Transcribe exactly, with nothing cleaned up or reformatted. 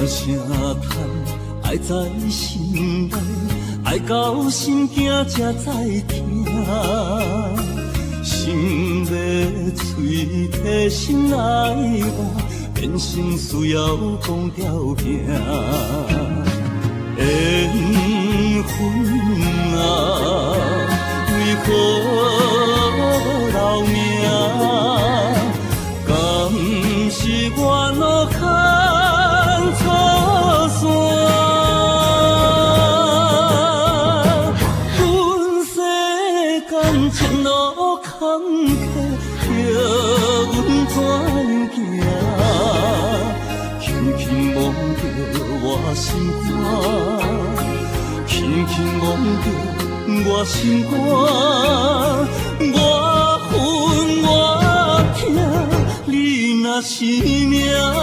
声叹，爱在心内，爱到心惊才知听。心要嘴替心来话，变成需要讲条命。缘分啊，为何留名？敢是我路牵错线？阮世间前路坎坷，叫阮怎样行？轻轻摸着我心肝，轻轻摸着我心肝，我恨我痛，你若是命。